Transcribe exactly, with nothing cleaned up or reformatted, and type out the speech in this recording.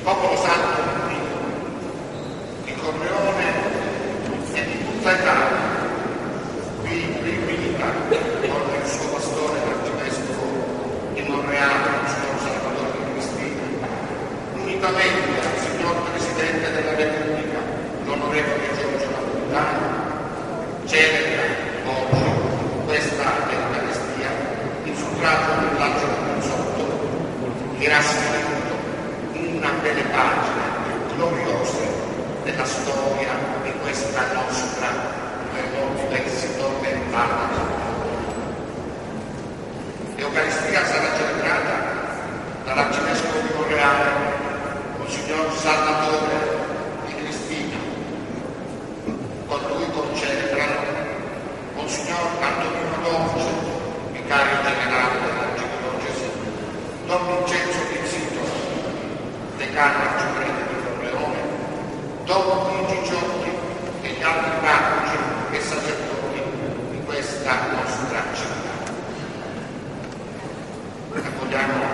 popolo santo di Dio, di Corleone e di tutta Italia, vi riunita con il suo pastore l'arcivescovo di Monreale, il signor Salvatore Di Cristina, unitamente al signor Presidente della Repubblica, l'onorevole Giorgio Napolitano, celebra oggi questa Eucaristia in suffragio del Lazio del Sotto, che ha scritto una delle pagine più gloriose della storia di questa nostra esito mentale. L'Eucaristia sarà celebrata dall'arcivescovo di Monreale, Monsignor Salvatore Di Cristina. Con lui concelebrano Monsignor Antonino Dolce, vicario generale dell'Arcidiocesi, Don Vincenzo Pizzito, decano arciprete di Corleone, Don Luigi Giotti e gli altri parroci e sacerdoti di questa nostra città. Accogliamo